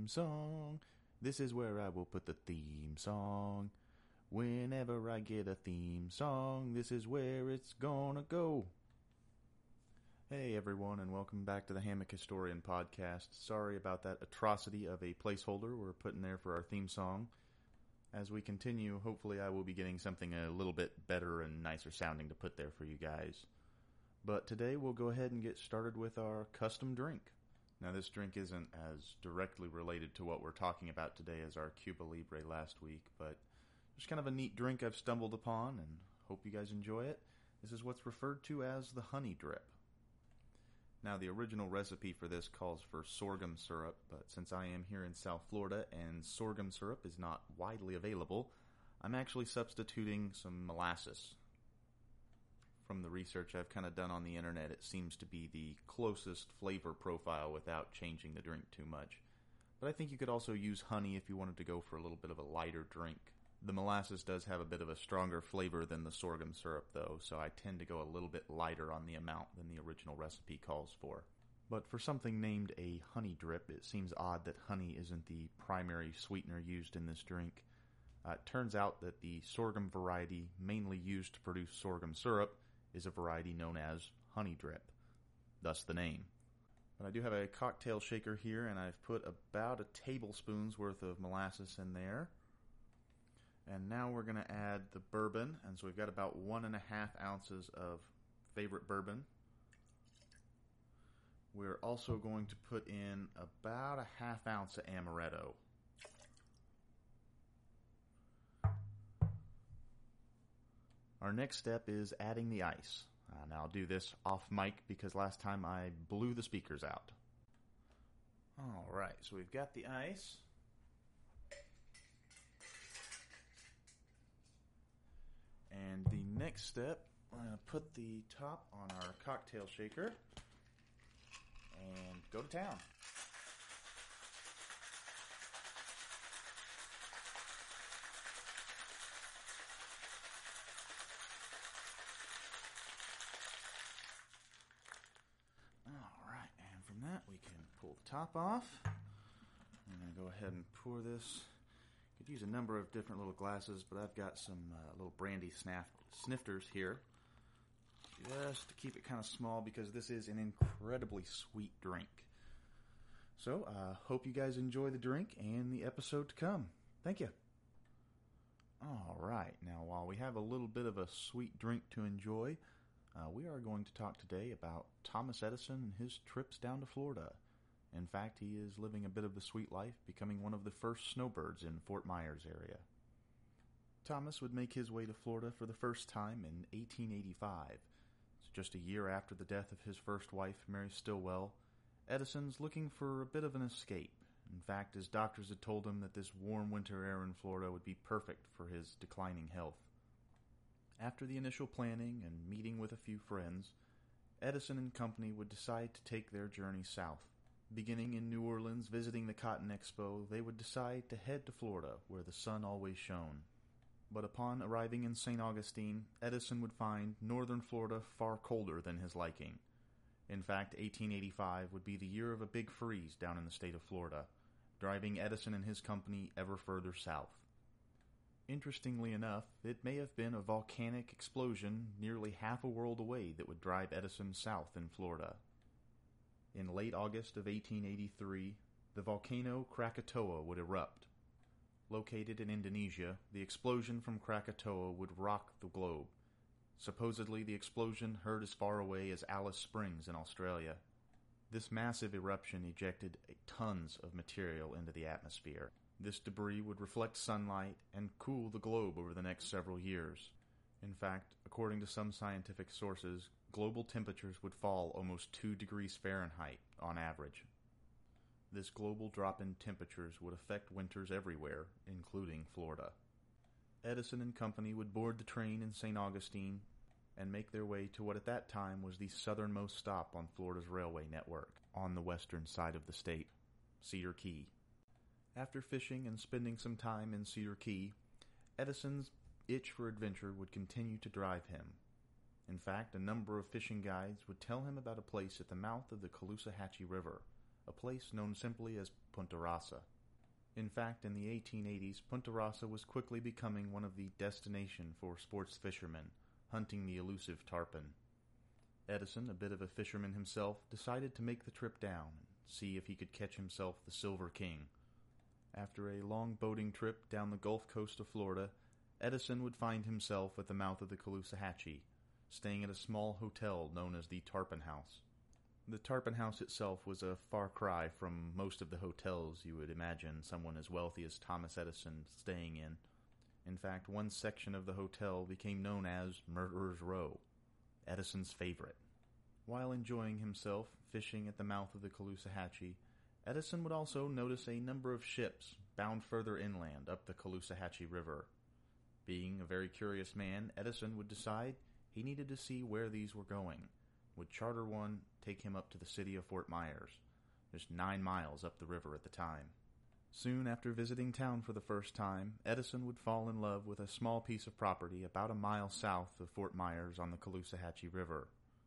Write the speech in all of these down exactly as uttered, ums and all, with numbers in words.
song. This is where I will put the theme song. Whenever I get a theme song, this is where it's gonna go. Hey everyone, and welcome back to the Hammock Historian podcast. Sorry about that atrocity of a placeholder we're putting there for our theme song. As we continue, hopefully I will be getting something a little bit better and nicer sounding to put there for you guys. But today we'll go ahead and get started with our custom drink. Now this drink isn't as directly related to what we're talking about today as our Cuba Libre last week, but just kind of a neat drink I've stumbled upon and hope you guys enjoy it. This is what's referred to as the honey drip. Now the original recipe for this calls for sorghum syrup, but since I am here in South Florida and sorghum syrup is not widely available, I'm actually substituting some molasses. From the research I've kind of done on the internet, it seems to be the closest flavor profile without changing the drink too much. But I think you could also use honey if you wanted to go for a little bit of a lighter drink. The molasses does have a bit of a stronger flavor than the sorghum syrup though, so I tend to go a little bit lighter on the amount than the original recipe calls for. But for something named a honey drip, it seems odd that honey isn't the primary sweetener used in this drink. Uh, it turns out that the sorghum variety mainly used to produce sorghum syrup is a variety known as honey drip, thus the name. But I do have a cocktail shaker here, and I've put about a tablespoon's worth of molasses in there. And now we're going to add the bourbon, and so we've got about one and a half ounces of favorite bourbon. We're also going to put in about a half ounce of amaretto. Our next step is adding the ice. Uh, now I'll do this off mic because last time I blew the speakers out. Alright, so we've got the ice. And the next step, I'm going to put the top on our cocktail shaker and go to town. Alright, and from that we can pull the top off. I'm going to go ahead and pour this. Could use a number of different little glasses, but I've got some uh, little brandy snaff- snifters here. Just to keep it kind of small because this is an incredibly sweet drink. So, I uh, hope you guys enjoy the drink and the episode to come. Thank you. Alright, now while we have a little bit of a sweet drink to enjoy, uh, we are going to talk today about Thomas Edison and his trips down to Florida. In fact, he is living a bit of the sweet life, becoming one of the first snowbirds in Fort Myers area. Thomas would make his way to Florida for the first time in eighteen eighty-five. It's just a year after the death of his first wife, Mary Stilwell. Edison's looking for a bit of an escape. In fact, his doctors had told him that this warm winter air in Florida would be perfect for his declining health. After the initial planning and meeting with a few friends, Edison and company would decide to take their journey south. Beginning in New Orleans, visiting the Cotton Expo, they would decide to head to Florida, where the sun always shone. But upon arriving in Saint Augustine, Edison would find northern Florida far colder than his liking. In fact, eighteen eighty-five would be the year of a big freeze down in the state of Florida, driving Edison and his company ever further south. Interestingly enough, it may have been a volcanic explosion nearly half a world away that would drive Edison south in Florida. In late August of eighteen eighty-three, the volcano Krakatoa would erupt. Located in Indonesia, the explosion from Krakatoa would rock the globe. Supposedly, the explosion heard as far away as Alice Springs in Australia. This massive eruption ejected tons of material into the atmosphere. This debris would reflect sunlight and cool the globe over the next several years. In fact, according to some scientific sources, global temperatures would fall almost two degrees Fahrenheit on average. This global drop in temperatures would affect winters everywhere, including Florida. Edison and company would board the train in Saint Augustine and make their way to what at that time was the southernmost stop on Florida's railway network, on the western side of the state, Cedar Key. After fishing and spending some time in Cedar Key, Edison's itch for adventure would continue to drive him. In fact, a number of fishing guides would tell him about a place at the mouth of the Caloosahatchee River, a place known simply as Punta Rasa. In fact, in the eighteen eighties, Punta Rassa was quickly becoming one of the destination for sports fishermen, hunting the elusive tarpon. Edison, a bit of a fisherman himself, decided to make the trip down and see if he could catch himself the Silver King. After a long boating trip down the Gulf Coast of Florida, Edison would find himself at the mouth of the Caloosahatchee, staying at a small hotel known as the Tarpon House. The Tarpon House itself was a far cry from most of the hotels you would imagine someone as wealthy as Thomas Edison staying in. In fact, one section of the hotel became known as Murderer's Row, Edison's favorite. While enjoying himself fishing at the mouth of the Caloosahatchee, Edison would also notice a number of ships bound further inland up the Caloosahatchee River. Being a very curious man, Edison would decide he needed to see where these were going, would charter one, take him up to the city of Fort Myers, just nine miles up the river at the time. Soon after visiting town for the first time, Edison would fall in love with a small piece of property about a mile south of Fort Myers on the Caloosahatchee River.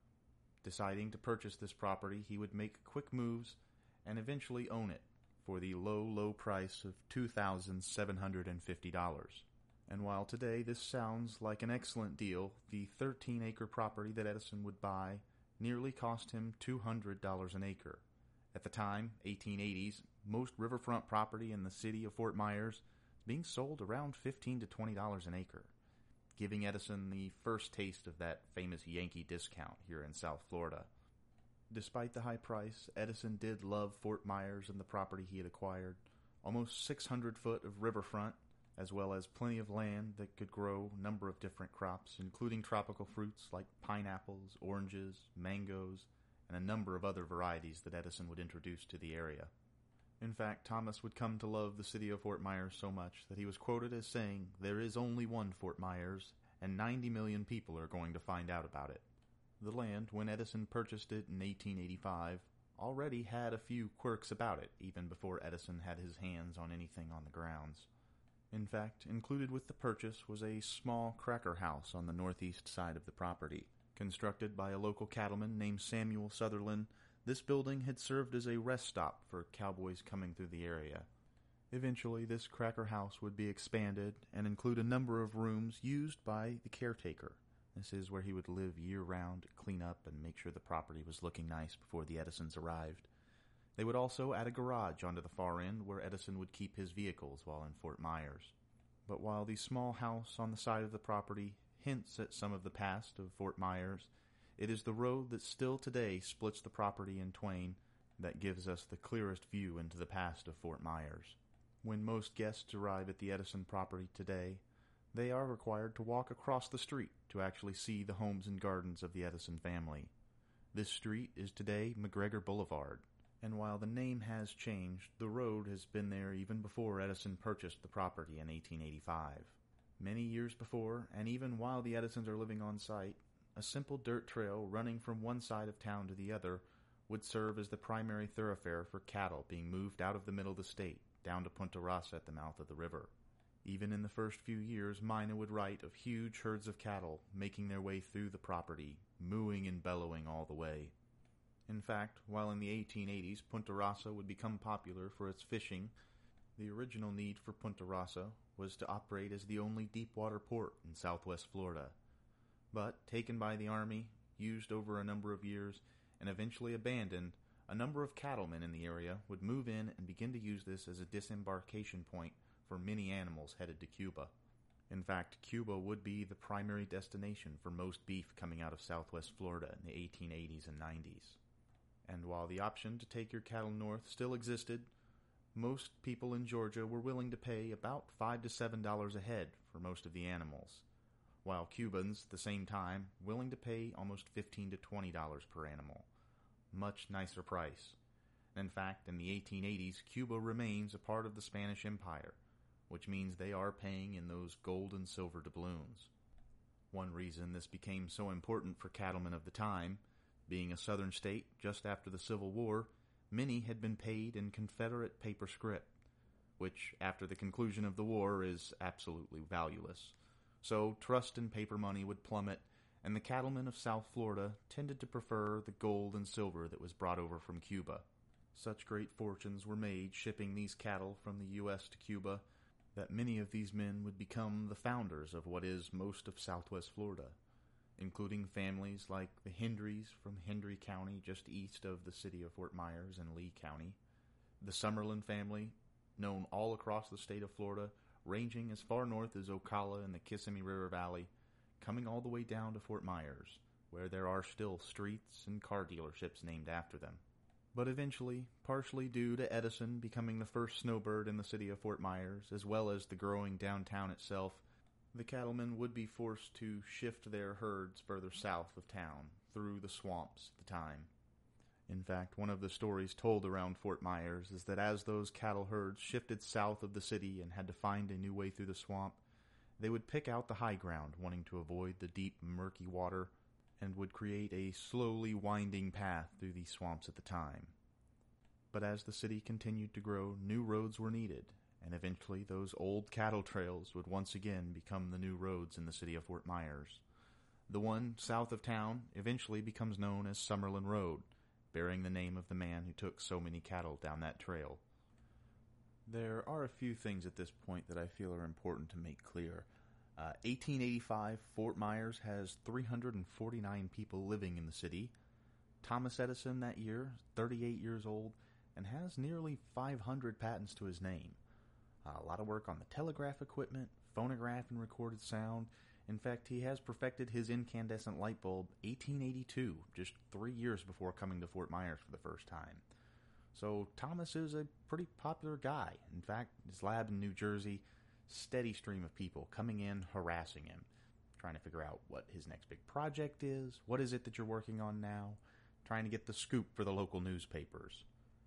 Deciding to purchase this property, he would make quick moves and eventually own it for the low, low price of two thousand seven hundred fifty dollars. And while today this sounds like an excellent deal, the thirteen-acre property that Edison would buy nearly cost him two hundred dollars an acre. At the time, eighteen eighties, most riverfront property in the city of Fort Myers being sold around fifteen to twenty dollars an acre, giving Edison the first taste of that famous Yankee discount here in South Florida. Despite the high price, Edison did love Fort Myers and the property he had acquired. Almost six hundred foot of riverfront, as well as plenty of land that could grow a number of different crops, including tropical fruits like pineapples, oranges, mangoes, and a number of other varieties that Edison would introduce to the area. In fact, Thomas would come to love the city of Fort Myers so much that he was quoted as saying, "There is only one Fort Myers, and ninety million people are going to find out about it." The land, when Edison purchased it in eighteen eighty-five, already had a few quirks about it, even before Edison had his hands on anything on the grounds. In fact, included with the purchase was a small cracker house on the northeast side of the property. Constructed by a local cattleman named Samuel Sutherland, this building had served as a rest stop for cowboys coming through the area. Eventually, this cracker house would be expanded and include a number of rooms used by the caretaker. This is where he would live year-round, clean up, and make sure the property was looking nice before the Edisons arrived. They would also add a garage onto the far end where Edison would keep his vehicles while in Fort Myers. But while the small house on the side of the property hints at some of the past of Fort Myers, it is the road that still today splits the property in twain that gives us the clearest view into the past of Fort Myers. When most guests arrive at the Edison property today, they are required to walk across the street to actually see the homes and gardens of the Edison family. This street is today McGregor Boulevard, and while the name has changed, the road has been there even before Edison purchased the property in eighteen eighty-five. Many years before, and even while the Edisons are living on site, a simple dirt trail running from one side of town to the other would serve as the primary thoroughfare for cattle being moved out of the middle of the state down to Punta Rassa at the mouth of the river. Even in the first few years, Mina would write of huge herds of cattle making their way through the property, mooing and bellowing all the way. In fact, while in the eighteen eighties Punta Rassa would become popular for its fishing, the original need for Punta Rassa was to operate as the only deep-water port in southwest Florida. But, taken by the Army, used over a number of years, and eventually abandoned, a number of cattlemen in the area would move in and begin to use this as a disembarkation point for many animals headed to Cuba. In fact, Cuba would be the primary destination for most beef coming out of southwest Florida in the eighteen eighties and nineties. And while the option to take your cattle north still existed, most people in Georgia were willing to pay about five to seven dollars a head for most of the animals, while Cubans, at the same time, willing to pay almost fifteen to twenty dollars per animal. Much nicer price. In fact, in the eighteen eighties, Cuba remains a part of the Spanish Empire, which means they are paying in those gold and silver doubloons. One reason this became so important for cattlemen of the time, being a southern state just after the Civil War, many had been paid in Confederate paper scrip, which, after the conclusion of the war, is absolutely valueless. So trust in paper money would plummet, and the cattlemen of South Florida tended to prefer the gold and silver that was brought over from Cuba. Such great fortunes were made shipping these cattle from the U S to Cuba that many of these men would become the founders of what is most of southwest Florida, including families like the Hendrys from Hendry County just east of the city of Fort Myers in Lee County, the Summerlin family, known all across the state of Florida, ranging as far north as Ocala in the Kissimmee River Valley, coming all the way down to Fort Myers, where there are still streets and car dealerships named after them. But eventually, partially due to Edison becoming the first snowbird in the city of Fort Myers, as well as the growing downtown itself, the cattlemen would be forced to shift their herds further south of town, through the swamps at the time. In fact, one of the stories told around Fort Myers is that as those cattle herds shifted south of the city and had to find a new way through the swamp, they would pick out the high ground, wanting to avoid the deep, murky water, and would create a slowly winding path through these swamps at the time. But as the city continued to grow, new roads were needed, and eventually those old cattle trails would once again become the new roads in the city of Fort Myers. The one south of town eventually becomes known as Summerlin Road, bearing the name of the man who took so many cattle down that trail. There are a few things at this point that I feel are important to make clear. Uh, eighteen eighty-five, Fort Myers has three hundred forty-nine people living in the city. Thomas Edison that year, thirty-eight years old, and has nearly five hundred patents to his name. Uh, a lot of work on the telegraph equipment, phonograph and recorded sound. In fact, he has perfected his incandescent light bulb eighteen eighty-two, just three years before coming to Fort Myers for the first time. So Thomas is a pretty popular guy. In fact, his lab in New Jersey, steady stream of people coming in, harassing him, trying to figure out what his next big project is, what is it that you're working on now, trying to get the scoop for the local newspapers.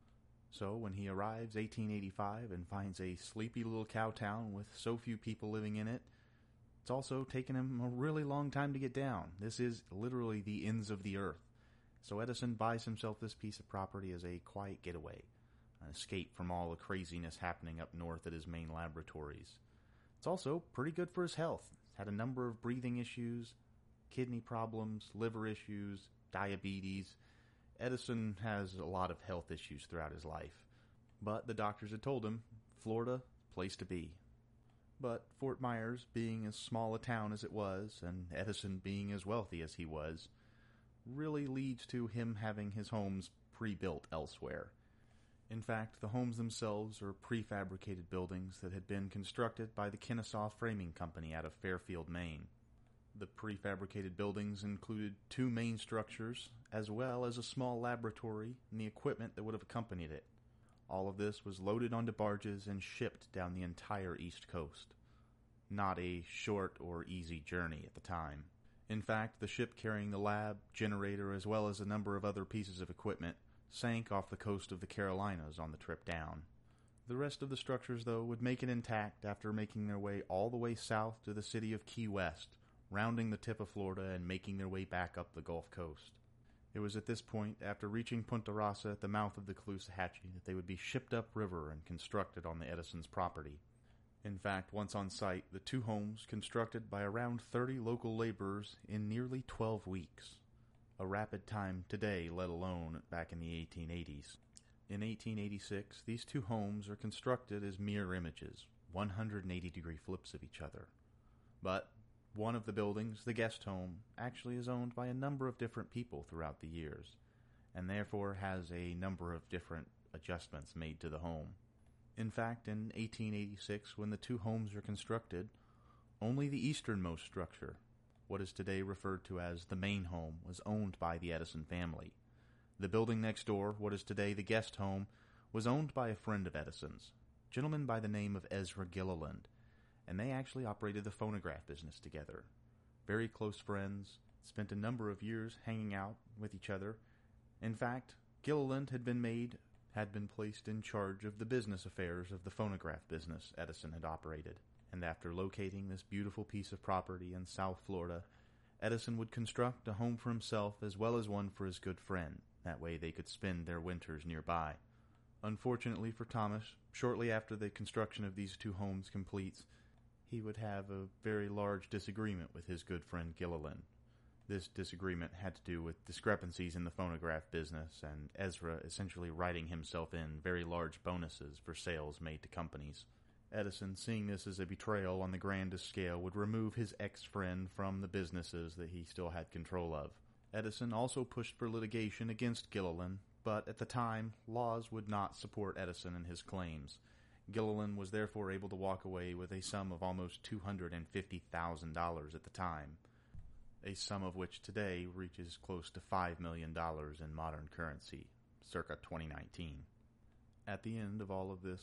So when he arrives eighteen eighty-five and finds a sleepy little cow town with so few people living in it, it's also taken him a really long time to get down. This is literally the ends of the earth. So Edison buys himself this piece of property as a quiet getaway, an escape from all the craziness happening up north at his main laboratories. It's also pretty good for his health. He's had a number of breathing issues, kidney problems, liver issues, diabetes. Edison has a lot of health issues throughout his life. But the doctors had told him, Florida, place to be. But Fort Myers, being as small a town as it was, and Edison being as wealthy as he was, really leads to him having his homes pre-built elsewhere. In fact, the homes themselves are prefabricated buildings that had been constructed by the Kennesaw Framing Company out of Fairfield, Maine. The prefabricated buildings included two main structures, as well as a small laboratory and the equipment that would have accompanied it. All of this was loaded onto barges and shipped down the entire East Coast. Not a short or easy journey at the time. In fact, the ship carrying the lab, generator, as well as a number of other pieces of equipment sank off the coast of the Carolinas on the trip down. The rest of the structures, though, would make it intact after making their way all the way south to the city of Key West, rounding the tip of Florida and making their way back up the Gulf Coast. It was at this point, after reaching Punta Rasa at the mouth of the Caloosahatchee, that they would be shipped upriver and constructed on the Edison's property. In fact, once on site, the two homes constructed by around thirty local laborers in nearly twelve weeks. A rapid time today, let alone back in the eighteen eighties. In eighteen eighty-six, these two homes are constructed as mirror images, one hundred eighty degree flips of each other. But one of the buildings, the guest home, actually is owned by a number of different people throughout the years, and therefore has a number of different adjustments made to the home. In fact, in eighteen eighty-six, when the two homes were constructed, only the easternmost structure, what is today referred to as the main home, was owned by the Edison family. The building next door, what is today the guest home, was owned by a friend of Edison's, a gentleman by the name of Ezra Gilliland, and they actually operated the phonograph business together. Very close friends, spent a number of years hanging out with each other. In fact, Gilliland had been made, had been placed in charge of the business affairs of the phonograph business Edison had operated. And after locating this beautiful piece of property in South Florida, Edison would construct a home for himself as well as one for his good friend. That way they could spend their winters nearby. Unfortunately for Thomas, shortly after the construction of these two homes completes, he would have a very large disagreement with his good friend Gilliland. This disagreement had to do with discrepancies in the phonograph business, and Ezra essentially writing himself in very large bonuses for sales made to companies. Edison, seeing this as a betrayal on the grandest scale, would remove his ex-friend from the businesses that he still had control of. Edison also pushed for litigation against Gilliland, but at the time, laws would not support Edison and his claims. Gilliland was therefore able to walk away with a sum of almost two hundred fifty thousand dollars at the time, a sum of which today reaches close to five million dollars in modern currency, circa twenty nineteen. At the end of all of this,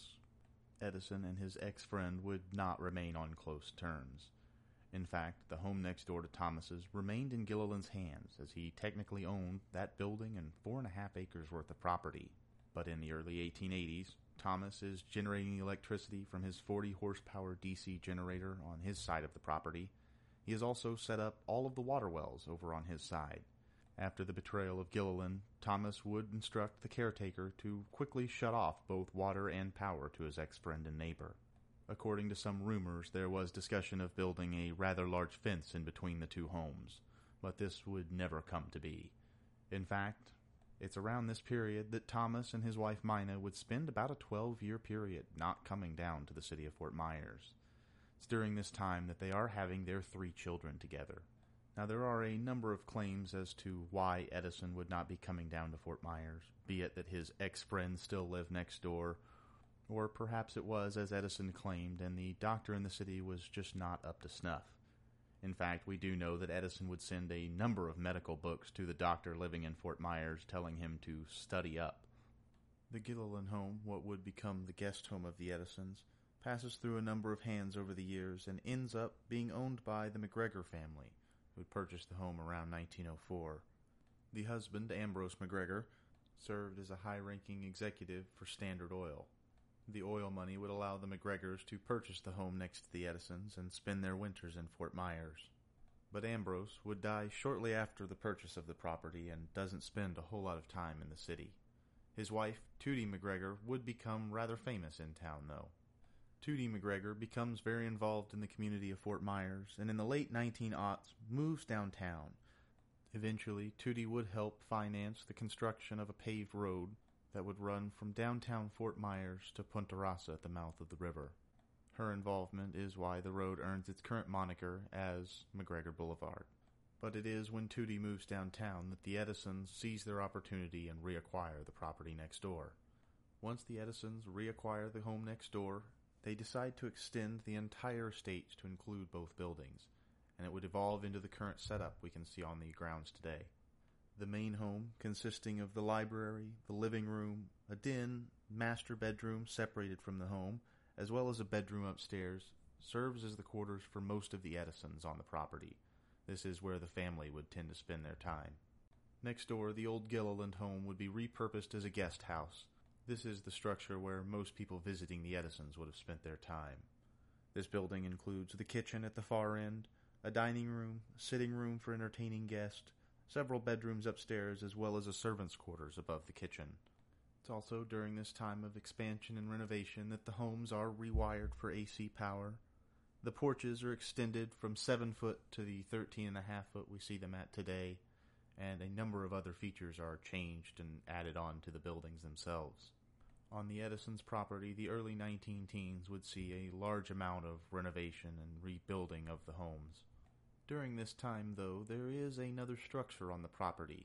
Edison and his ex-friend would not remain on close terms. In fact, the home next door to Thomas's remained in Gilliland's hands, as he technically owned that building and four and a half acres worth of property. But in the early eighteen eighties, Thomas is generating electricity from his forty horsepower D C generator on his side of the property. He has also set up all of the water wells over on his side. After the betrayal of Gilliland, Thomas would instruct the caretaker to quickly shut off both water and power to his ex-friend and neighbor. According to some rumors, there was discussion of building a rather large fence in between the two homes, but this would never come to be. In fact, it's around this period that Thomas and his wife Mina would spend about a twelve-year period not coming down to the city of Fort Myers. It's during this time that they are having their three children together. Now, there are a number of claims as to why Edison would not be coming down to Fort Myers, be it that his ex-friends still live next door, or perhaps it was, as Edison claimed, and the doctor in the city was just not up to snuff. In fact, we do know that Edison would send a number of medical books to the doctor living in Fort Myers telling him to study up. The Gilliland home, what would become the guest home of the Edisons, passes through a number of hands over the years and ends up being owned by the McGregor family, who had purchased the home around nineteen oh four. The husband, Ambrose McGregor, served as a high-ranking executive for Standard Oil. The oil money would allow the McGregors to purchase the home next to the Edisons and spend their winters in Fort Myers. But Ambrose would die shortly after the purchase of the property and doesn't spend a whole lot of time in the city. His wife, Tootie McGregor, would become rather famous in town, though. Tootie McGregor becomes very involved in the community of Fort Myers, and in the late nineteen aughts moves downtown. Eventually, Tootie would help finance the construction of a paved road that would run from downtown Fort Myers to Punta Rasa at the mouth of the river. Her involvement is why the road earns its current moniker as McGregor Boulevard. But it is when Tootie moves downtown that the Edisons seize their opportunity and reacquire the property next door. Once the Edisons reacquire the home next door, they decide to extend the entire estate to include both buildings, and it would evolve into the current setup we can see on the grounds today. The main home, consisting of the library, the living room, a den, master bedroom separated from the home, as well as a bedroom upstairs, serves as the quarters for most of the Edisons on the property. This is where the family would tend to spend their time. Next door, the old Gilliland home would be repurposed as a guest house. This is the structure where most people visiting the Edisons would have spent their time. This building includes the kitchen at the far end, a dining room, a sitting room for entertaining guests, several bedrooms upstairs, as well as a servant's quarters above the kitchen. It's also during this time of expansion and renovation that the homes are rewired for A C power. The porches are extended from seven foot to the thirteen and a half foot we see them at today, and a number of other features are changed and added on to the buildings themselves. On the Edison's property, the early nineteen teens would see a large amount of renovation and rebuilding of the homes. During this time, though, there is another structure on the property.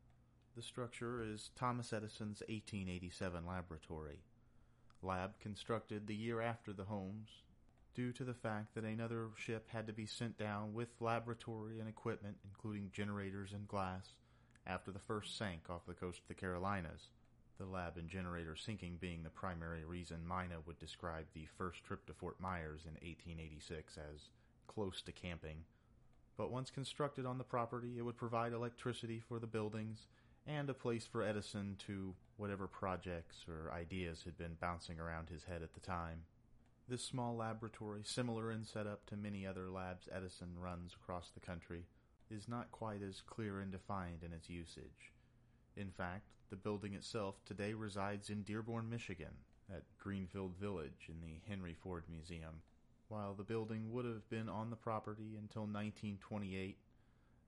The structure is Thomas Edison's eighteen eighty-seven laboratory. Lab constructed the year after the homes, due to the fact that another ship had to be sent down with laboratory and equipment, including generators and glass, after the first sank off the coast of the Carolinas. The lab and generator sinking being the primary reason Mina would describe the first trip to Fort Myers in eighteen eighty-six as close to camping. But once constructed on the property, it would provide electricity for the buildings and a place for Edison to whatever projects or ideas had been bouncing around his head at the time. This small laboratory, similar in setup to many other labs Edison runs across the country, is not quite as clear and defined in its usage. In fact, the building itself today resides in Dearborn, Michigan, at Greenfield Village in the Henry Ford Museum. While the building would have been on the property until nineteen twenty-eight,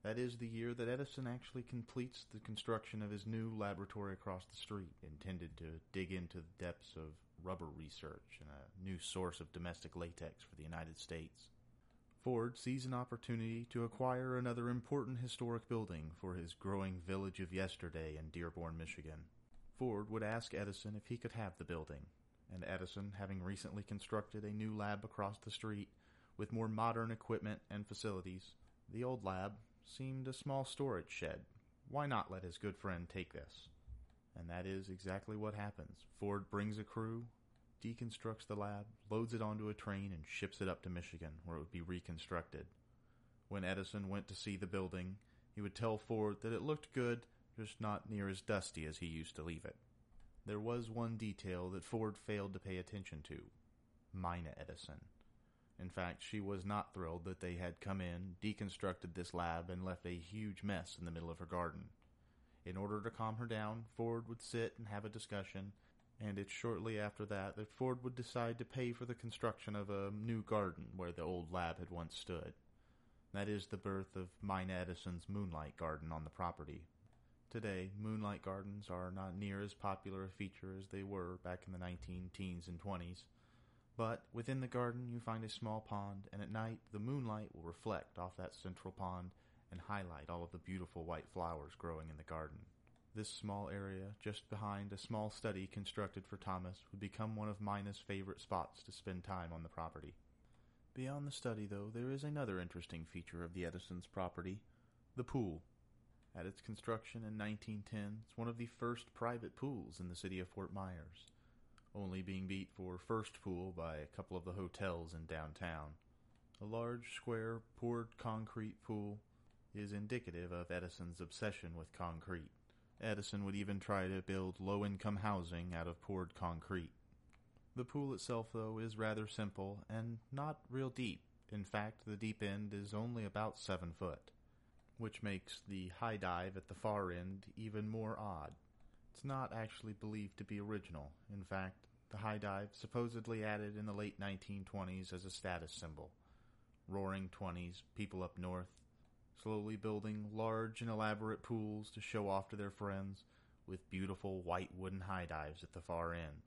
That is the year that Edison actually completes the construction of his new laboratory across the street, intended to dig into the depths of rubber research and a new source of domestic latex for the United States. Ford sees an opportunity to acquire another important historic building for his growing village of yesterday in Dearborn, Michigan. Ford would ask Edison if he could have the building, and Edison, having recently constructed a new lab across the street with more modern equipment and facilities, the old lab seemed a small storage shed. Why not let his good friend take this? And that is exactly what happens. Ford brings a crew, deconstructs the lab, loads it onto a train, and ships it up to Michigan, where it would be reconstructed. When Edison went to see the building, he would tell Ford that it looked good, just not near as dusty as he used to leave it. There was one detail that Ford failed to pay attention to: Mina Edison. In fact, she was not thrilled that they had come in, deconstructed this lab, and left a huge mess in the middle of her garden. In order to calm her down, Ford would sit and have a discussion, and it's shortly after that that Ford would decide to pay for the construction of a new garden where the old lab had once stood. That is the birth of Mina Edison's Moonlight Garden on the property. Today, moonlight gardens are not near as popular a feature as they were back in the nineteen teens and twenties. But within the garden you find a small pond, and at night the moonlight will reflect off that central pond and highlight all of the beautiful white flowers growing in the garden. This small area, just behind a small study constructed for Thomas, would become one of Mina's favorite spots to spend time on the property. Beyond the study, though, there is another interesting feature of the Edison's property: the pool. At its construction in nineteen ten, it's one of the first private pools in the city of Fort Myers, only being beat for first pool by a couple of the hotels in downtown. A large, square, poured concrete pool is indicative of Edison's obsession with concrete. Edison would even try to build low-income housing out of poured concrete. The pool itself, though, is rather simple and not real deep. In fact, the deep end is only about seven foot, which makes the high dive at the far end even more odd. It's not actually believed to be original. In fact, the high dive supposedly added in the late nineteen twenties as a status symbol. Roaring twenties, people up north, slowly building large and elaborate pools to show off to their friends, with beautiful white wooden high dives at the far end.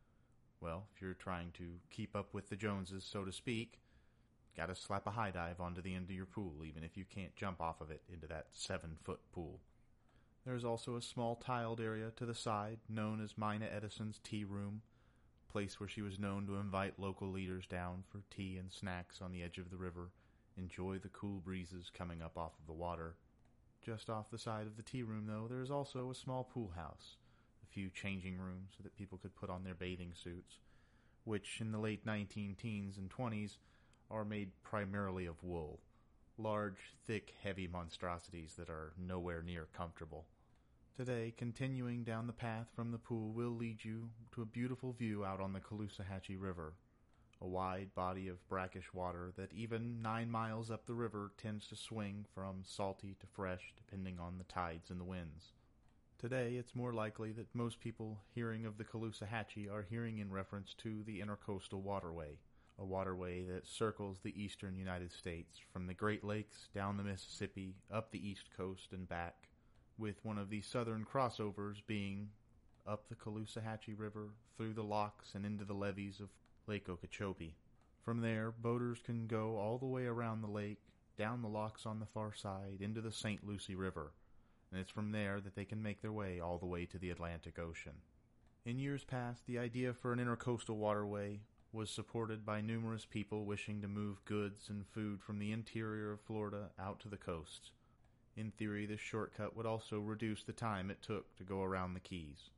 Well, if you're trying to keep up with the Joneses, so to speak, gotta slap a high dive onto the end of your pool, even if you can't jump off of it into that seven-foot pool. There is also a small tiled area to the side, known as Mina Edison's tea room, a place where she was known to invite local leaders down for tea and snacks on the edge of the river, enjoy the cool breezes coming up off of the water. Just off the side of the tea room, though, there is also a small pool house, a few changing rooms so that people could put on their bathing suits, which in the late nineteen teens and twenties are made primarily of wool. Large, thick, heavy monstrosities that are nowhere near comfortable. Today, continuing down the path from the pool will lead you to a beautiful view out on the Caloosahatchee River, a wide body of brackish water that even nine miles up the river tends to swing from salty to fresh depending on the tides and the winds. Today, it's more likely that most people hearing of the Caloosahatchee are hearing in reference to the Intercoastal Waterway, a waterway that circles the eastern United States from the Great Lakes down the Mississippi, up the East Coast and back, with one of the southern crossovers being up the Caloosahatchee River, through the locks and into the levees of Lake Okeechobee. From there, boaters can go all the way around the lake, down the locks on the far side, into the Saint Lucie River, and it's from there that they can make their way all the way to the Atlantic Ocean. In years past, the idea for an intercoastal waterway was supported by numerous people wishing to move goods and food from the interior of Florida out to the coast. In theory, this shortcut would also reduce the time it took to go around the Keys,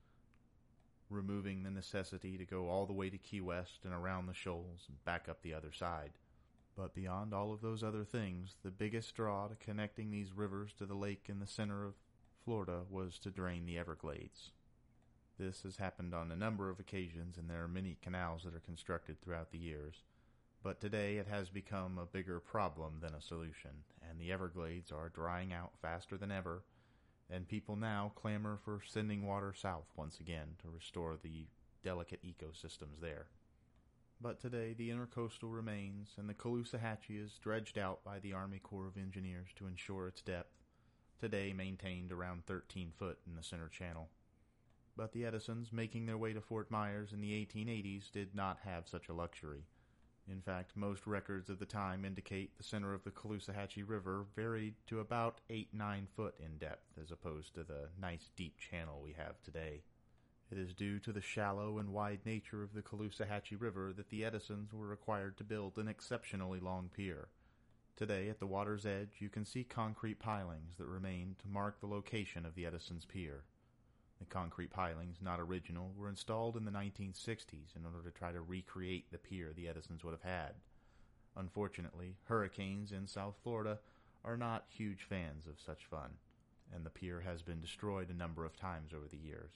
removing the necessity to go all the way to Key West and around the shoals and back up the other side. But beyond all of those other things, the biggest draw to connecting these rivers to the lake in the center of Florida was to drain the Everglades. This has happened on a number of occasions, and there are many canals that are constructed throughout the years. But today it has become a bigger problem than a solution, and the Everglades are drying out faster than ever, and people now clamor for sending water south once again to restore the delicate ecosystems there. But today the intercoastal remains, and the Caloosahatchee is dredged out by the Army Corps of Engineers to ensure its depth, today maintained around thirteen foot in the center channel. But the Edisons, making their way to Fort Myers in the eighteen eighties, did not have such a luxury. In fact, most records of the time indicate the center of the Caloosahatchee River varied to about eight to nine foot in depth, as opposed to the nice deep channel we have today. It is due to the shallow and wide nature of the Caloosahatchee River that the Edisons were required to build an exceptionally long pier. Today, at the water's edge, you can see concrete pilings that remain to mark the location of the Edisons' pier. The concrete pilings, not original, were installed in the nineteen sixties in order to try to recreate the pier the Edisons would have had. Unfortunately, hurricanes in South Florida are not huge fans of such fun, and the pier has been destroyed a number of times over the years.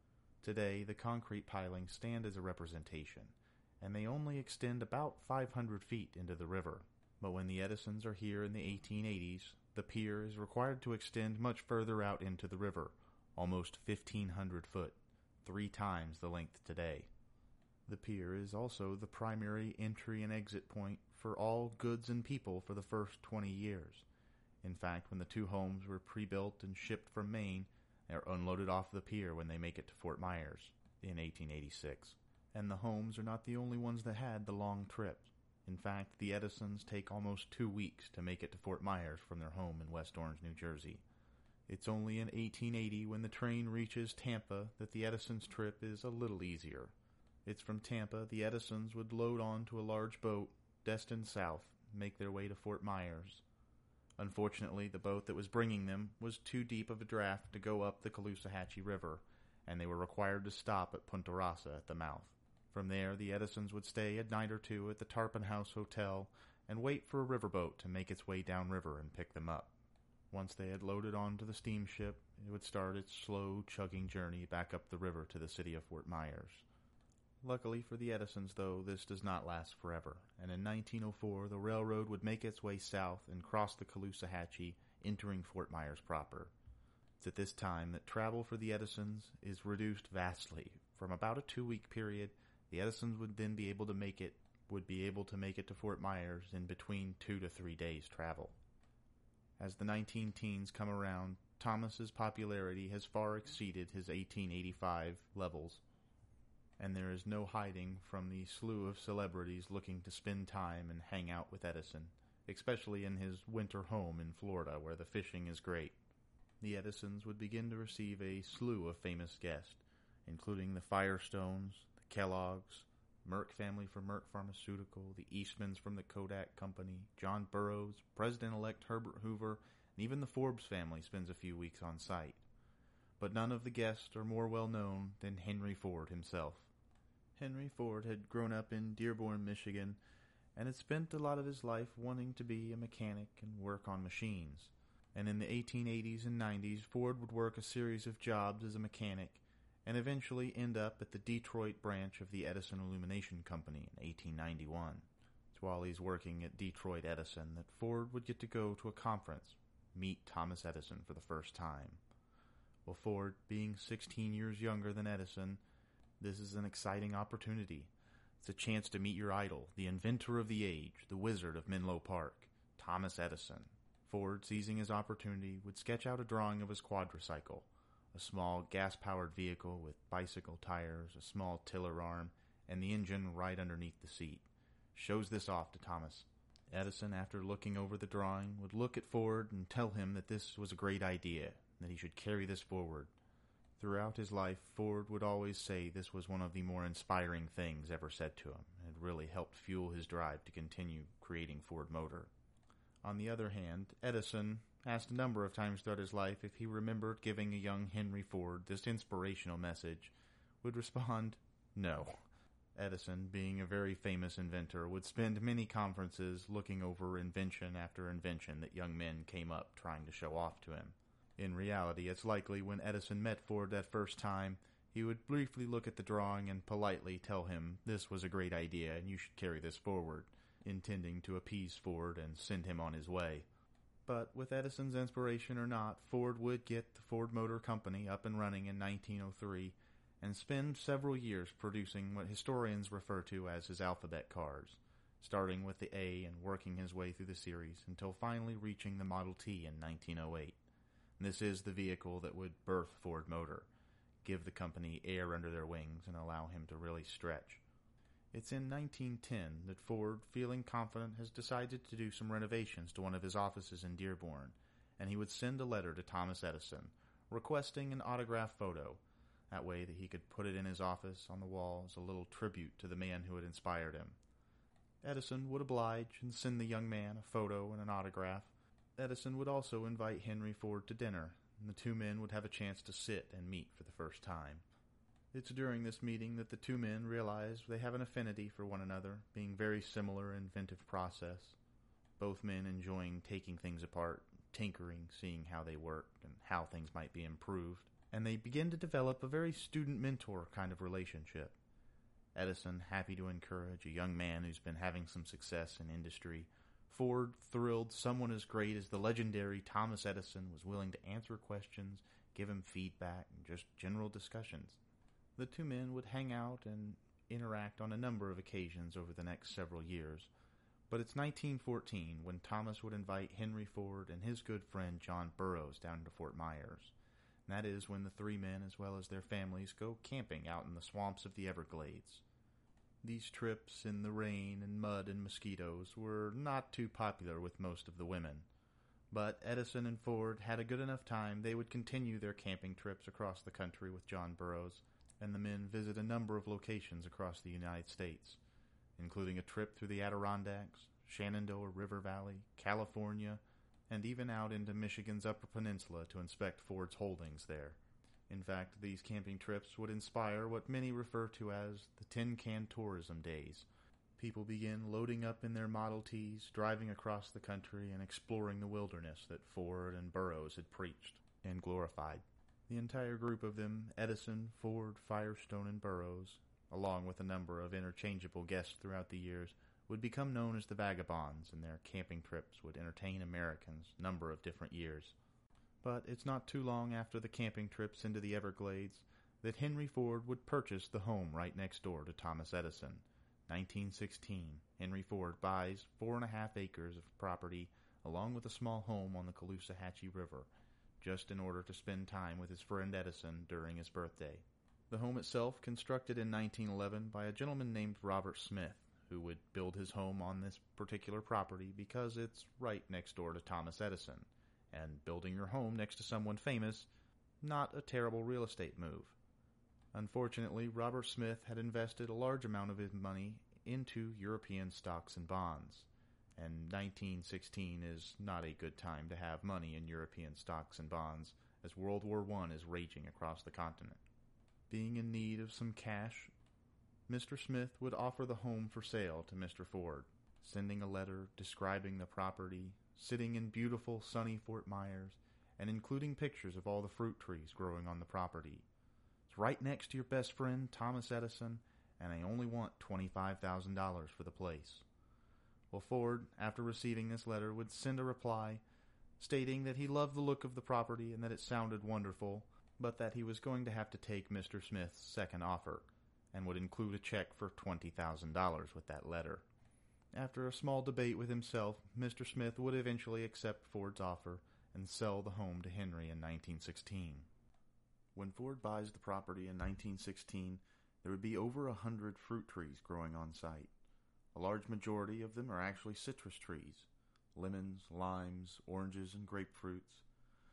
Today, the concrete pilings stand as a representation, and they only extend about five hundred feet into the river. But when the Edisons are here in the eighteen eighties, the pier is required to extend much further out into the river, almost fifteen hundred foot, three times the length today. The pier is also the primary entry and exit point for all goods and people for the first twenty years. In fact, when the two homes were pre-built and shipped from Maine, they are unloaded off the pier when they make it to Fort Myers in eighteen eighty-six. And the homes are not the only ones that had the long trip. In fact, the Edisons take almost two weeks to make it to Fort Myers from their home in West Orange, New Jersey. It's only in eighteen eighty, when the train reaches Tampa, that the Edisons' trip is a little easier. It's from Tampa the Edisons would load onto a large boat, destined south, make their way to Fort Myers. Unfortunately, the boat that was bringing them was too deep of a draft to go up the Caloosahatchee River, and they were required to stop at Punta Rasa at the mouth. From there, the Edisons would stay a night or two at the Tarpon House Hotel and wait for a riverboat to make its way downriver and pick them up. Once they had loaded onto the steamship, it would start its slow, chugging journey back up the river to the city of Fort Myers. Luckily for the Edisons, though, this does not last forever, and in nineteen oh four the railroad would make its way south and cross the Caloosahatchee, entering Fort Myers proper. It's at this time that travel for the Edisons is reduced vastly. From about a two-week period, the Edisons would then be able to make it would be able to make it to Fort Myers in between two to three days' travel. As the nineteen teens come around, Thomas's popularity has far exceeded his eighteen eighty-five levels, and there is no hiding from the slew of celebrities looking to spend time and hang out with Edison, especially in his winter home in Florida where the fishing is great. The Edisons would begin to receive a slew of famous guests, including the Firestones, the Kellogg's, Merck family from Merck Pharmaceutical, the Eastmans from the Kodak Company, John Burroughs, President-elect Herbert Hoover, and even the Forbes family spends a few weeks on site. But none of the guests are more well known than Henry Ford himself. Henry Ford had grown up in Dearborn, Michigan, and had spent a lot of his life wanting to be a mechanic and work on machines. And in the eighteen eighties and nineties, Ford would work a series of jobs as a mechanic, and eventually end up at the Detroit branch of the Edison Illumination Company in eighteen ninety-one. It's while he's working at Detroit Edison that Ford would get to go to a conference, meet Thomas Edison for the first time. Well, Ford, being sixteen years younger than Edison, this is an exciting opportunity. It's a chance to meet your idol, the inventor of the age, the wizard of Menlo Park, Thomas Edison. Ford, seizing his opportunity, would sketch out a drawing of his quadricycle, a small gas-powered vehicle with bicycle tires, a small tiller arm, and the engine right underneath the seat. Shows this off to Thomas. Edison, after looking over the drawing, would look at Ford and tell him that this was a great idea, and that he should carry this forward. Throughout his life, Ford would always say this was one of the more inspiring things ever said to him, and it really helped fuel his drive to continue creating Ford Motor. On the other hand, Edison, asked a number of times throughout his life if he remembered giving a young Henry Ford this inspirational message, would respond, no. Edison, being a very famous inventor, would spend many conferences looking over invention after invention that young men came up trying to show off to him. In reality, it's likely when Edison met Ford that first time, he would briefly look at the drawing and politely tell him this was a great idea and you should carry this forward, intending to appease Ford and send him on his way. But with Edison's inspiration or not, Ford would get the Ford Motor Company up and running in nineteen oh three, and spend several years producing what historians refer to as his alphabet cars, starting with the A and working his way through the series until finally reaching the Model T in nineteen oh eight. This is the vehicle that would birth Ford Motor, give the company air under their wings, and allow him to really stretch. It's in nineteen ten that Ford, feeling confident, has decided to do some renovations to one of his offices in Dearborn, and he would send a letter to Thomas Edison requesting an autograph photo. That way that he could put it in his office on the wall as a little tribute to the man who had inspired him. Edison would oblige and send the young man a photo and an autograph. Edison would also invite Henry Ford to dinner, and the two men would have a chance to sit and meet for the first time. It's during this meeting that the two men realize they have an affinity for one another, being very similar in inventive process. Both men enjoying taking things apart, tinkering, seeing how they work and how things might be improved, and they begin to develop a very student-mentor kind of relationship. Edison happy to encourage a young man who's been having some success in industry. Ford thrilled someone as great as the legendary Thomas Edison was willing to answer questions, give him feedback, and just general discussions. The two men would hang out and interact on a number of occasions over the next several years, but it's nineteen fourteen when Thomas would invite Henry Ford and his good friend John Burroughs down to Fort Myers. And that is when the three men, as well as their families, go camping out in the swamps of the Everglades. These trips in the rain and mud and mosquitoes were not too popular with most of the women, but Edison and Ford had a good enough time they would continue their camping trips across the country with John Burroughs, and the men visit a number of locations across the United States, including a trip through the Adirondacks, Shenandoah River Valley, California, and even out into Michigan's Upper Peninsula to inspect Ford's holdings there. In fact, these camping trips would inspire what many refer to as the Tin Can Tourism days. People begin loading up in their Model Ts, driving across the country, and exploring the wilderness that Ford and Burroughs had preached and glorified. The entire group of them, Edison, Ford, Firestone, and Burroughs, along with a number of interchangeable guests throughout the years, would become known as the Vagabonds, and their camping trips would entertain Americans a number of different years. But it's not too long after the camping trips into the Everglades that Henry Ford would purchase the home right next door to Thomas Edison. nineteen sixteen, Henry Ford buys four and a half acres of property along with a small home on the Caloosahatchee River, just in order to spend time with his friend Edison during his birthday. The home itself, constructed in nineteen eleven by a gentleman named Robert Smith, who would build his home on this particular property because it's right next door to Thomas Edison, and building your home next to someone famous, not a terrible real estate move. Unfortunately, Robert Smith had invested a large amount of his money into European stocks and bonds, and nineteen sixteen is not a good time to have money in European stocks and bonds, as World War One is raging across the continent. Being in need of some cash, Mister Smith would offer the home for sale to Mister Ford, sending a letter describing the property, sitting in beautiful sunny Fort Myers, and including pictures of all the fruit trees growing on the property. It's right next to your best friend, Thomas Edison, and I only want twenty-five thousand dollars for the place. Well, Ford, after receiving this letter, would send a reply stating that he loved the look of the property and that it sounded wonderful, but that he was going to have to take Mister Smith's second offer, and would include a check for twenty thousand dollars with that letter. After a small debate with himself, Mister Smith would eventually accept Ford's offer and sell the home to Henry in nineteen sixteen. When Ford buys the property in nineteen sixteen, there would be over a hundred fruit trees growing on site. A large majority of them are actually citrus trees, lemons, limes, oranges, and grapefruits.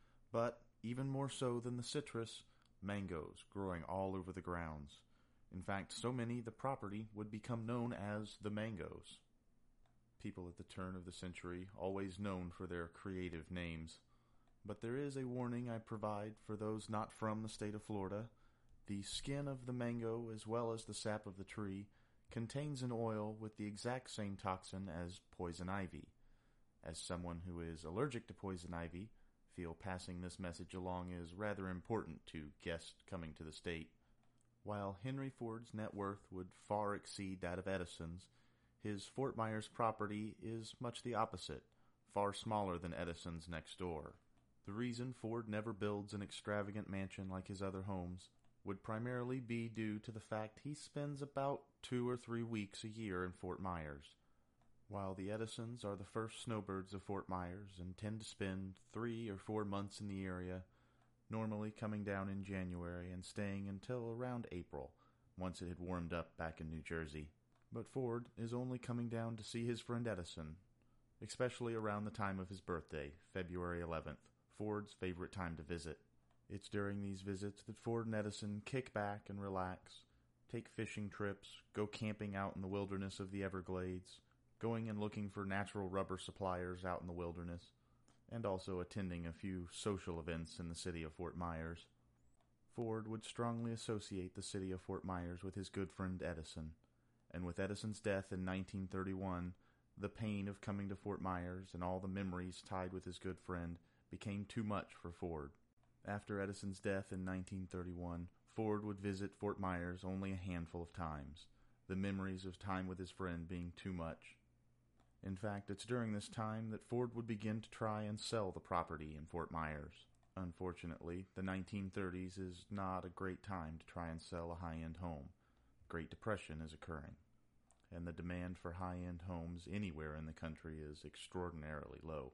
But even more so than the citrus, mangoes growing all over the grounds. In fact, so many the property would become known as the Mangoes. People at the turn of the century, always known for their creative names. But there is a warning I provide for those not from the state of Florida. The skin of the mango, as well as the sap of the tree, contains an oil with the exact same toxin as poison ivy. As someone who is allergic to poison ivy, feel passing this message along is rather important to guests coming to the state. While Henry Ford's net worth would far exceed that of Edison's, his Fort Myers property is much the opposite, far smaller than Edison's next door. The reason Ford never builds an extravagant mansion like his other homes would primarily be due to the fact he spends about two or three weeks a year in Fort Myers. While the Edisons are the first snowbirds of Fort Myers and tend to spend three or four months in the area, normally coming down in January and staying until around April, once it had warmed up back in New Jersey. But Ford is only coming down to see his friend Edison, especially around the time of his birthday, February eleventh, Ford's favorite time to visit. It's during these visits that Ford and Edison kick back and relax, take fishing trips, go camping out in the wilderness of the Everglades, going and looking for natural rubber suppliers out in the wilderness, and also attending a few social events in the city of Fort Myers. Ford would strongly associate the city of Fort Myers with his good friend Edison, and with Edison's death in nineteen thirty-one, the pain of coming to Fort Myers and all the memories tied with his good friend became too much for Ford. After Edison's death in nineteen thirty-one, Ford would visit Fort Myers only a handful of times, the memories of time with his friend being too much. In fact, it's during this time that Ford would begin to try and sell the property in Fort Myers. Unfortunately, the nineteen thirties is not a great time to try and sell a high-end home. Great Depression is occurring, and the demand for high-end homes anywhere in the country is extraordinarily low.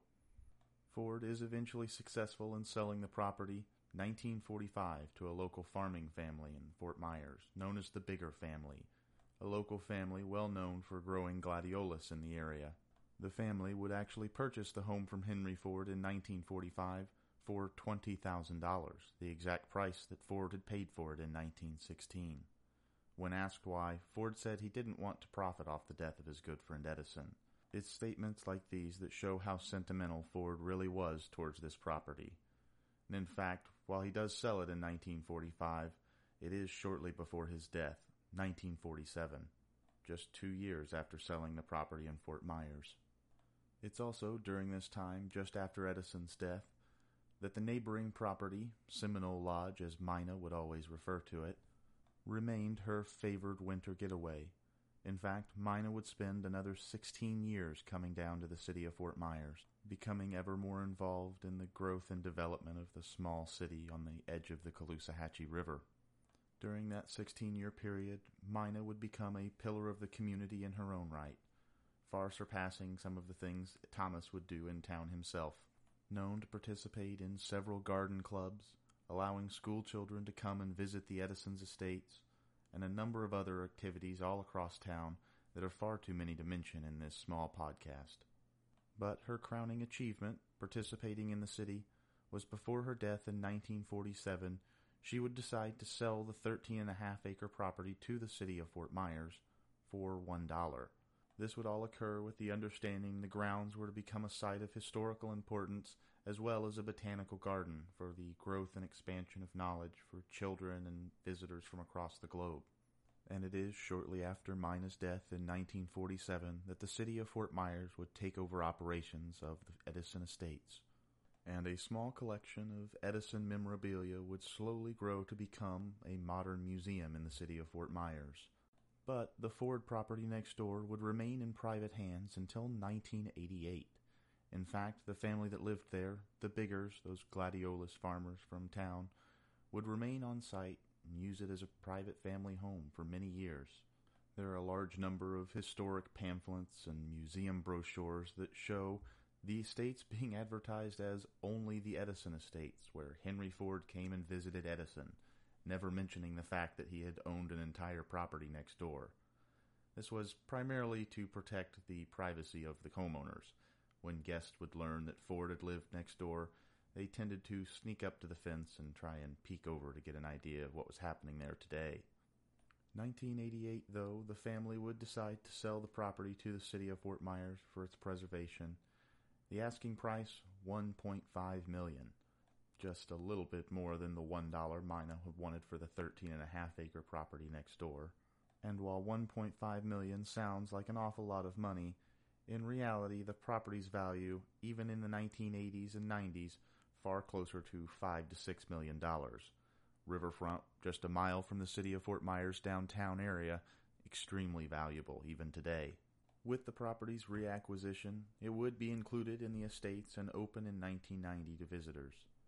Ford is eventually successful in selling the property nineteen forty-five to a local farming family in Fort Myers, known as the Bigger family, a local family well known for growing gladiolus in the area. The family would actually purchase the home from Henry Ford in nineteen forty-five for twenty thousand dollars, the exact price that Ford had paid for it in nineteen sixteen. When asked why, Ford said he didn't want to profit off the death of his good friend Edison. It's statements like these that show how sentimental Ford really was towards this property. And in fact, while he does sell it in nineteen forty-five, it is shortly before his death, nineteen forty-seven, just two years after selling the property in Fort Myers. It's also during this time, just after Edison's death, that the neighboring property, Seminole Lodge as Mina would always refer to it, remained her favored winter getaway. In fact, Mina would spend another sixteen years coming down to the city of Fort Myers, becoming ever more involved in the growth and development of the small city on the edge of the Caloosahatchee River. During that sixteen-year period, Mina would become a pillar of the community in her own right, far surpassing some of the things Thomas would do in town himself. Known to participate in several garden clubs, allowing school children to come and visit the Edison's estates, and a number of other activities all across town that are far too many to mention in this small podcast. But her crowning achievement, participating in the city, was before her death in nineteen forty-seven, she would decide to sell the thirteen and a half acre property to the city of Fort Myers for one dollar. This would all occur with the understanding the grounds were to become a site of historical importance as well as a botanical garden for the growth and expansion of knowledge for children and visitors from across the globe. And it is shortly after Mina's death in nineteen forty-seven that the city of Fort Myers would take over operations of the Edison estates, and a small collection of Edison memorabilia would slowly grow to become a modern museum in the city of Fort Myers. But the Ford property next door would remain in private hands until nineteen eighty-eight. In fact, the family that lived there, the Biggers, those gladiolus farmers from town, would remain on site and use it as a private family home for many years. There are a large number of historic pamphlets and museum brochures that show the estates being advertised as only the Edison estates, where Henry Ford came and visited Edison, never mentioning the fact that he had owned an entire property next door. This was primarily to protect the privacy of the homeowners. When guests would learn that Ford had lived next door, they tended to sneak up to the fence and try and peek over to get an idea of what was happening there today. nineteen eighty-eight, though, the family would decide to sell the property to the city of Fort Myers for its preservation. The asking price, one point five million dollars, just a little bit more than the one dollar Mina had wanted for the thirteen and a half acre property next door. And while one point five million dollars sounds like an awful lot of money, in reality the property's value, even in the nineteen eighties and nineties, far closer to five to six million dollars. Riverfront, just a mile from the city of Fort Myers downtown area, extremely valuable even today. With the property's reacquisition, it would be included in the estates and open in nineteen ninety to visitors.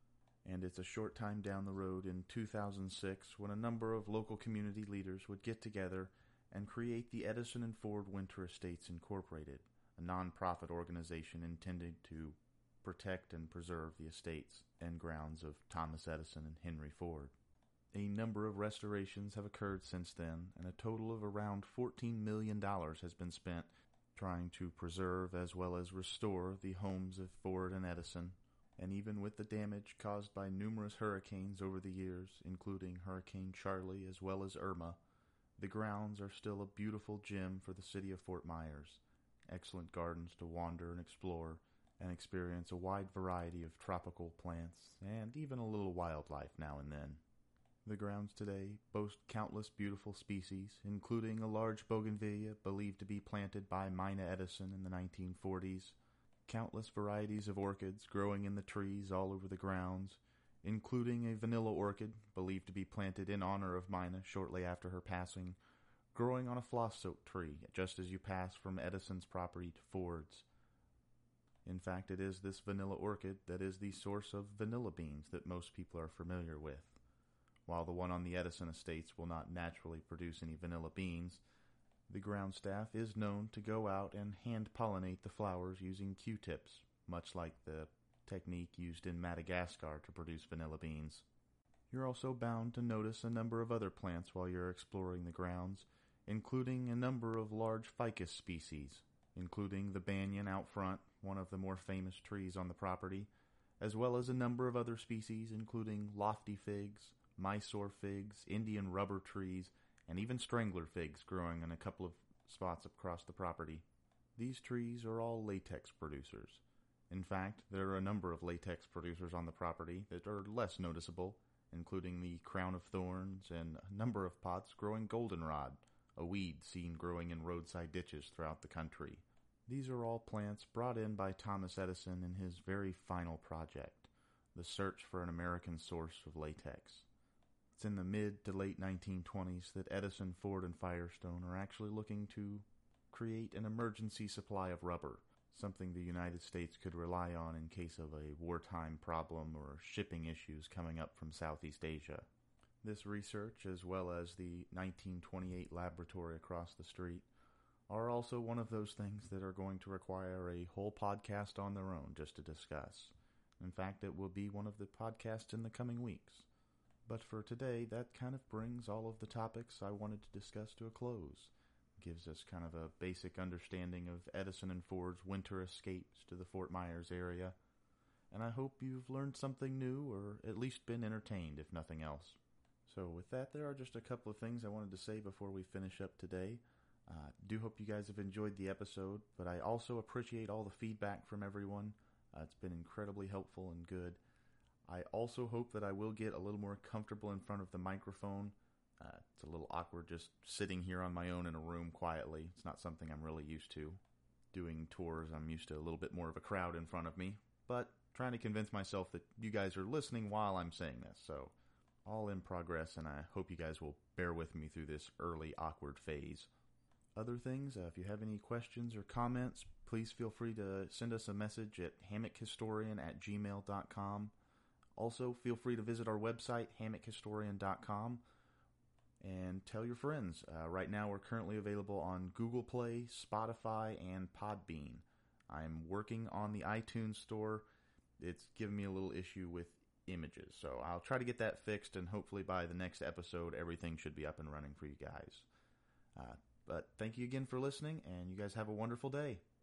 And it's a short time down the road in two thousand six when a number of local community leaders would get together and create the Edison and Ford Winter Estates Incorporated, a nonprofit organization intended to protect and preserve the estates and grounds of Thomas Edison and Henry Ford. A number of restorations have occurred since then, and a total of around fourteen million dollars has been spent trying to preserve as well as restore the homes of Ford and Edison. And even with the damage caused by numerous hurricanes over the years, including Hurricane Charley as well as Irma, the grounds are still a beautiful gem for the city of Fort Myers. Excellent gardens to wander and explore and experience a wide variety of tropical plants and even a little wildlife now and then. The grounds today boast countless beautiful species, including a large bougainvillea believed to be planted by Mina Edison in the nineteen forties, countless varieties of orchids growing in the trees all over the grounds, including a vanilla orchid believed to be planted in honor of Mina shortly after her passing, growing on a floss-soaked tree just as you pass from Edison's property to Ford's. In fact, it is this vanilla orchid that is the source of vanilla beans that most people are familiar with. While the one on the Edison estates will not naturally produce any vanilla beans, the ground staff is known to go out and hand-pollinate the flowers using Q-tips, much like the technique used in Madagascar to produce vanilla beans. You're also bound to notice a number of other plants while you're exploring the grounds, including a number of large ficus species, including the banyan out front, one of the more famous trees on the property, as well as a number of other species including lofty figs, Mysore figs, Indian rubber trees, and even strangler figs growing in a couple of spots across the property. These trees are all latex producers. In fact, there are a number of latex producers on the property that are less noticeable, including the crown of thorns and a number of pots growing goldenrod, a weed seen growing in roadside ditches throughout the country. These are all plants brought in by Thomas Edison in his very final project, the search for an American source of latex. It's in the mid to late nineteen twenties that Edison, Ford, and Firestone are actually looking to create an emergency supply of rubber, something the United States could rely on in case of a wartime problem or shipping issues coming up from Southeast Asia. This research, as well as the nineteen twenty-eight laboratory across the street, are also one of those things that are going to require a whole podcast on their own just to discuss. In fact, it will be one of the podcasts in the coming weeks. But for today, that kind of brings all of the topics I wanted to discuss to a close. Gives us kind of a basic understanding of Edison and Ford's winter escapes to the Fort Myers area. And I hope you've learned something new, or at least been entertained, if nothing else. So with that, there are just a couple of things I wanted to say before we finish up today. I uh, do hope you guys have enjoyed the episode, but I also appreciate all the feedback from everyone. Uh, it's been incredibly helpful and good. I also hope that I will get a little more comfortable in front of the microphone. Uh, it's a little awkward just sitting here on my own in a room quietly. It's not something I'm really used to. Doing tours, I'm used to a little bit more of a crowd in front of me, but trying to convince myself that you guys are listening while I'm saying this. So, all in progress, and I hope you guys will bear with me through this early awkward phase. Other things, uh, if you have any questions or comments, please feel free to send us a message at hammock historian at gmail dot com. Also, feel free to visit our website, hammock historian dot com, and tell your friends. Uh, right now, we're currently available on Google Play, Spotify, and Podbean. I'm working on the iTunes store. It's given me a little issue with images, so I'll try to get that fixed, and hopefully by the next episode, everything should be up and running for you guys. Uh, but thank you again for listening, and you guys have a wonderful day.